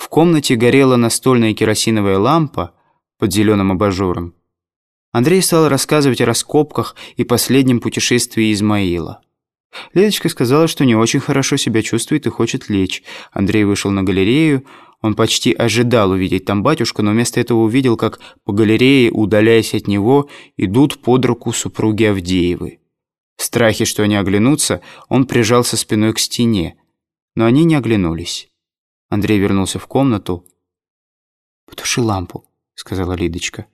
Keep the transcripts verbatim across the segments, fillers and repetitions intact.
В комнате горела настольная керосиновая лампа под зеленым абажуром. Андрей стал рассказывать о раскопках и последнем путешествии Измаила. Лидочка сказала, что не очень хорошо себя чувствует и хочет лечь. Андрей вышел на галерею. Он почти ожидал увидеть там батюшку, но вместо этого увидел, как по галерее, удаляясь от него, идут под руку супруги Авдеевы. В страхе, что они оглянутся, он прижался спиной к стене, но они не оглянулись. Андрей вернулся в комнату. «Потуши лампу», — сказала Лидочка.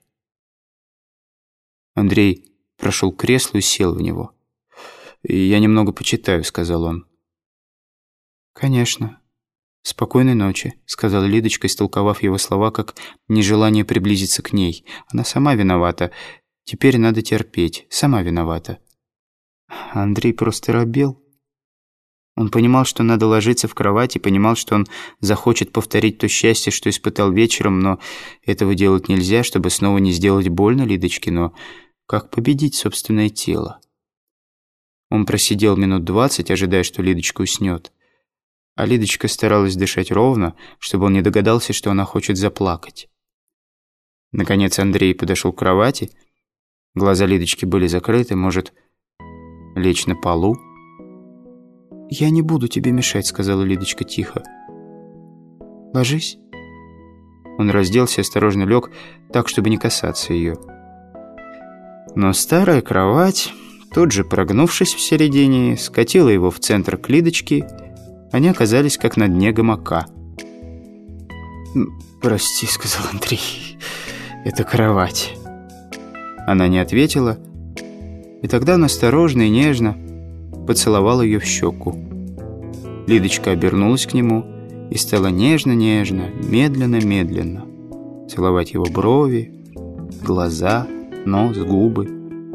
Андрей прошел к креслу и сел в него. «Я немного почитаю», — сказал он. «Конечно. Спокойной ночи», — сказала Лидочка, истолковав его слова как нежелание приблизиться к ней. Она сама виновата. Теперь надо терпеть. Сама виновата. Андрей просто робел. Он понимал, что надо ложиться в кровать, и понимал, что он захочет повторить то счастье, что испытал вечером, но этого делать нельзя, чтобы снова не сделать больно Лидочке, но как победить собственное тело? Он просидел минут двадцать, ожидая, что Лидочка уснет. А Лидочка старалась дышать ровно, чтобы он не догадался, что она хочет заплакать. Наконец Андрей подошел к кровати. Глаза Лидочки были закрыты, может, лечь на полу? «Я не буду тебе мешать», — сказала Лидочка тихо. «Ложись». Он разделся и осторожно лег, так, чтобы не касаться ее. Но старая кровать, тут же прогнувшись в середине, скатила его в центр к Лидочке. Они оказались как на дне гамака. «Прости», — сказал Андрей, — «это кровать». Она не ответила, и тогда он осторожно и нежно поцеловал ее в щеку. Лидочка обернулась к нему и стала нежно-нежно, медленно-медленно целовать его брови, глаза, нос, губы.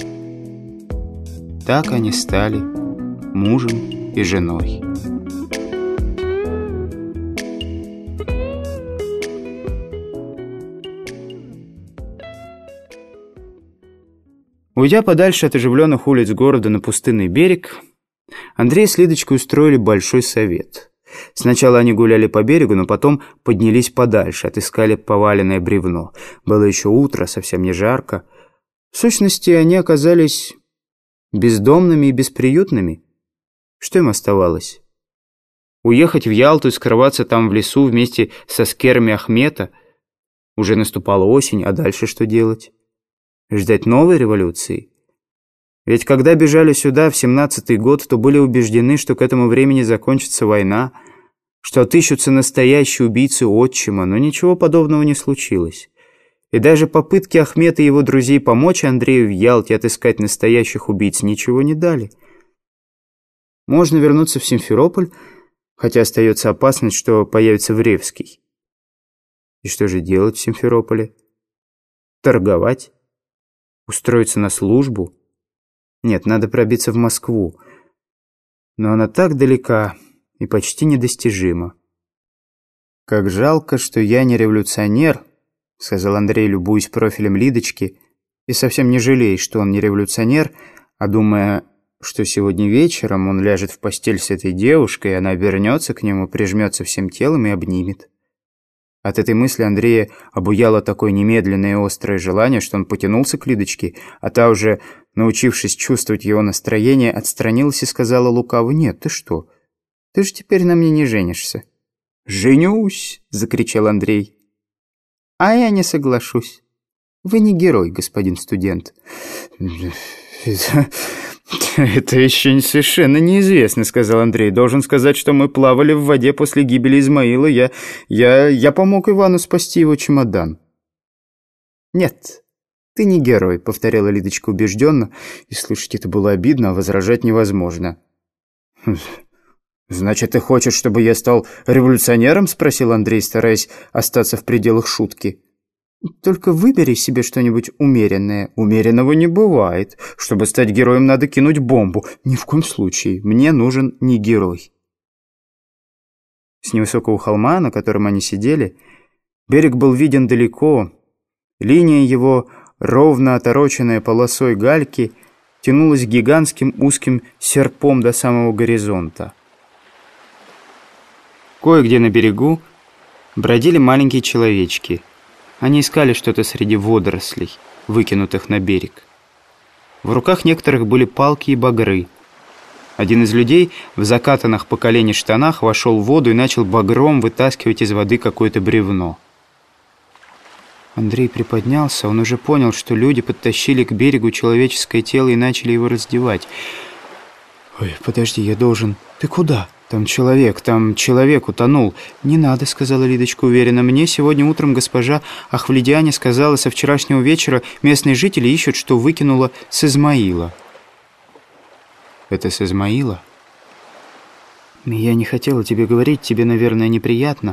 Так они стали мужем и женой. Уйдя подальше от оживленных улиц города на пустынный берег, Андрей с Лидочкой устроили большой совет. Сначала они гуляли по берегу, но потом поднялись подальше, отыскали поваленное бревно. Было еще утро, совсем не жарко. В сущности, они оказались бездомными и бесприютными. Что им оставалось? Уехать в Ялту и скрываться там в лесу вместе со скерами Ахмета? Уже наступала осень, а дальше что делать? Ждать новой революции? Ведь когда бежали сюда в семнадцатый год, то были убеждены, что к этому времени закончится война, что отыщутся настоящие убийцы отчима, но ничего подобного не случилось. И даже попытки Ахмета и его друзей помочь Андрею в Ялте отыскать настоящих убийц ничего не дали. Можно вернуться в Симферополь, хотя остается опасность, что появится Вревский. И что же делать в Симферополе? Торговать? Устроиться на службу? Нет, надо пробиться в Москву. Но она так далека и почти недостижима. «Как жалко, что я не революционер», — сказал Андрей, любуясь профилем Лидочки, и совсем не жалея, что он не революционер, а думая, что сегодня вечером он ляжет в постель с этой девушкой, и она обернется к нему, прижмется всем телом и обнимет. От этой мысли Андрея обуяло такое немедленное и острое желание, что он потянулся к Лидочке, а та, уже научившись чувствовать его настроение, отстранилась и сказала лукаво: «Нет, ты что? Ты же теперь на мне не женишься». «Женюсь!» — закричал Андрей. «А я не соглашусь. Вы не герой, господин студент». «Это еще совершенно неизвестно», — сказал Андрей. «Должен сказать, что мы плавали в воде после гибели Измаила. Я, я, я помог Ивану спасти его чемодан». «Нет, ты не герой», — повторяла Лидочка убежденно. И слышать это было обидно, а возражать невозможно. «Значит, ты хочешь, чтобы я стал революционером?» — спросил Андрей, стараясь остаться в пределах шутки. «Только выбери себе что-нибудь умеренное». «Умеренного не бывает. Чтобы стать героем, надо кинуть бомбу». «Ни в коем случае. Мне нужен не герой». С невысокого холма, на котором они сидели, берег был виден далеко. Линия его, ровно отороченная полосой гальки, тянулась гигантским узким серпом до самого горизонта. Кое-где на берегу бродили маленькие человечки. Они искали что-то среди водорослей, выкинутых на берег. В руках некоторых были палки и багры. Один из людей в закатанных по колени штанах вошел в воду и начал багром вытаскивать из воды какое-то бревно. Андрей приподнялся, он уже понял, что люди подтащили к берегу человеческое тело и начали его раздевать. «Ой, подожди, я должен...» «Ты куда?» «Там человек, там человек утонул». «Не надо», — сказала Лидочка уверенно. «Мне сегодня утром госпожа Ахвледиане сказала, со вчерашнего вечера местные жители ищут, что выкинула с Измаила». «Это с Измаила?» «Я не хотела тебе говорить, тебе, наверное, неприятно».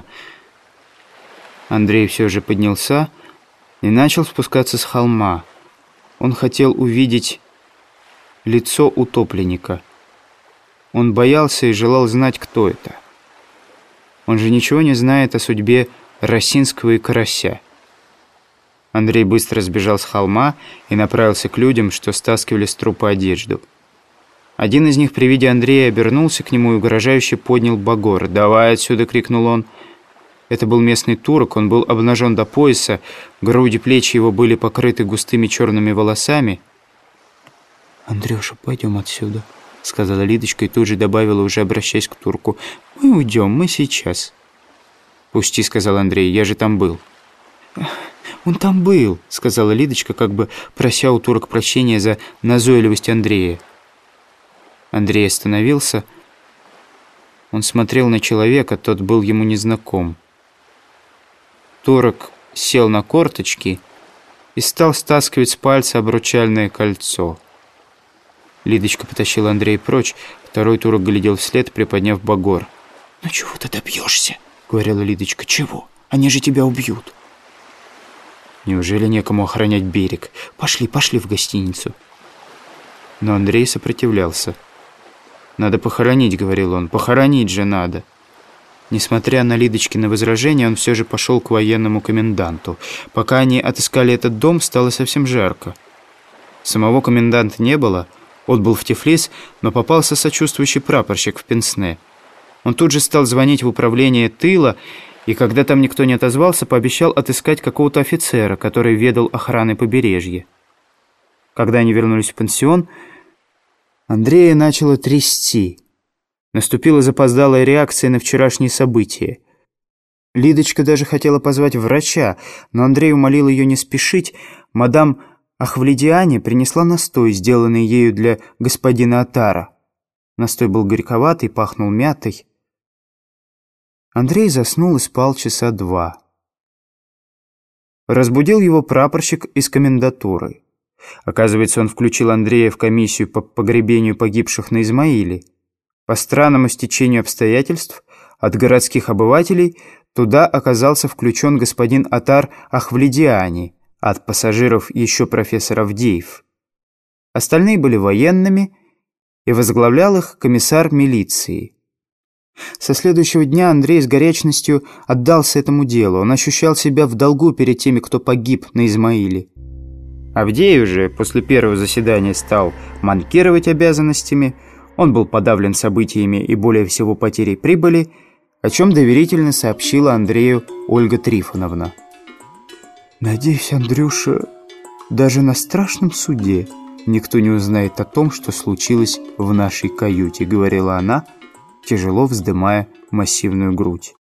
Андрей все же поднялся и начал спускаться с холма. Он хотел увидеть лицо утопленника. Он боялся и желал знать, кто это. Он же ничего не знает о судьбе Росинского и Карася. Андрей быстро сбежал с холма и направился к людям, что стаскивали с трупа одежду. Один из них при виде Андрея обернулся к нему и угрожающе поднял багор. «Давай отсюда!» — крикнул он. Это был местный турок, он был обнажен до пояса, груди, плечи его были покрыты густыми черными волосами. «Андрюша, пойдем отсюда», — сказала Лидочка и тут же добавила, уже обращаясь к турку. «Мы уйдем, мы сейчас». «Пусти», — сказал Андрей, — «я же там был». «Он там был», — сказала Лидочка, как бы прося у турок прощения за назойливость Андрея. Андрей остановился. Он смотрел на человека, тот был ему незнаком. Турок сел на корточки и стал стаскивать с пальца обручальное кольцо. Лидочка потащила Андрея прочь, второй турок глядел вслед, приподняв багор. «Ну чего ты добьешься?» — говорила Лидочка. «Чего? Они же тебя убьют». «Неужели некому охранять берег? Пошли, пошли в гостиницу». Но Андрей сопротивлялся. «Надо похоронить», — говорил он, — «похоронить же надо». Несмотря на Лидочкины возражения, он все же пошел к военному коменданту. Пока они отыскали этот дом, стало совсем жарко. Самого коменданта не было, он был в Тифлис, но попался сочувствующий прапорщик в пенсне. Он тут же стал звонить в управление тыла, и когда там никто не отозвался, пообещал отыскать какого-то офицера, который ведал охраной побережья. Когда они вернулись в пансион, Андрея начало трясти. Наступила запоздалая реакция на вчерашние события. Лидочка даже хотела позвать врача, но Андрей умолил ее не спешить. Мадам Ахвледиане принесла настой, сделанный ею для господина Атара. Настой был горьковатый, пахнул мятой. Андрей заснул и спал часа два. Разбудил его прапорщик из комендатуры. Оказывается, он включил Андрея в комиссию по погребению погибших на Измаиле. По странному стечению обстоятельств от городских обывателей туда оказался включен господин Атар Ахвледиани, от пассажиров еще профессор Авдеев. Остальные были военными, и возглавлял их комиссар милиции. Со следующего дня Андрей с горячностью отдался этому делу. Он ощущал себя в долгу перед теми, кто погиб на Измаиле. Авдеев же после первого заседания стал манкировать обязанностями. Он был подавлен событиями и более всего потерей прибыли, о чем доверительно сообщила Андрею Ольга Трифоновна. «Надеюсь, Андрюша, даже на страшном суде никто не узнает о том, что случилось в нашей каюте», — говорила она, тяжело вздымая массивную грудь.